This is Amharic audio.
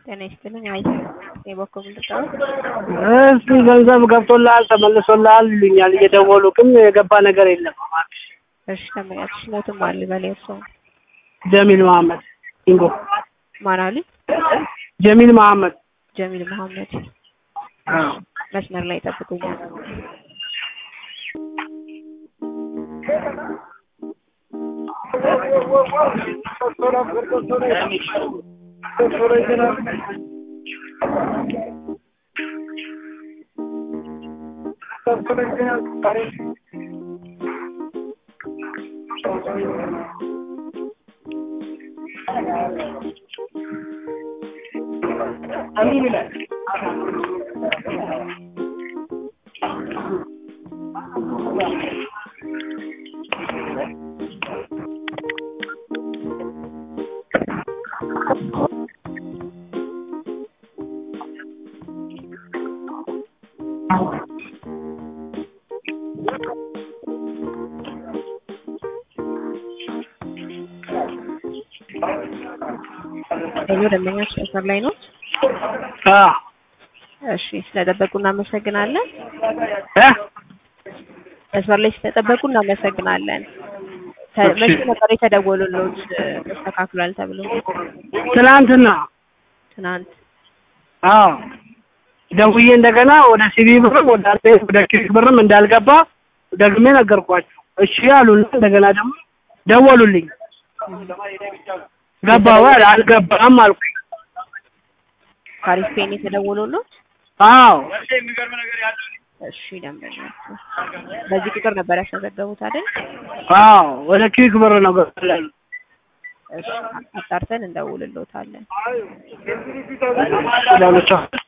ጤና ይስጥልኝ አይተ የበኩል ልጣው እስቲ ገንዘብ ገብቶልሃል ተመልሶልሃል ይሉኛል እየደወሉ ግን የገባ ነገር የለም። እሺ ተመያች ሞትም አለ በለውሶ ጀሚል መሐመድ ኢንጎ ማራሊ ጀሚል መሐመድ መስመር ላይ ተጠብቁኛል። ደመኛች መስመር ላይ ነው። እሺ ስለተጠበቁ እናመሰግናለን። መስመር ላይ ስለተጠበቁ እናመሰግናለን። መቼ ነበር የተደወሉልዎት ተስተካክሏል ተብሎ? ትናንትና። ደውዬ እንደገና ወደ ሲቢ ብርም ወደ ኪክ ብርም እንዳልገባ ደግሜ ነገርኳቸው። እሺ አሉና እንደገና ደግሞ ደወሉልኝ። ገባው አልገባም አልኩኝ። ካሪስ ፔኒ ተደወሉልዎት? እሺ ደምበኛ በዚህ ቁጥር ነበር ያስመዘገቡት አይደል? ወደ ኪክ ብር ነው ገባው። እሺ አጣርተን እንደውልልዎታለን።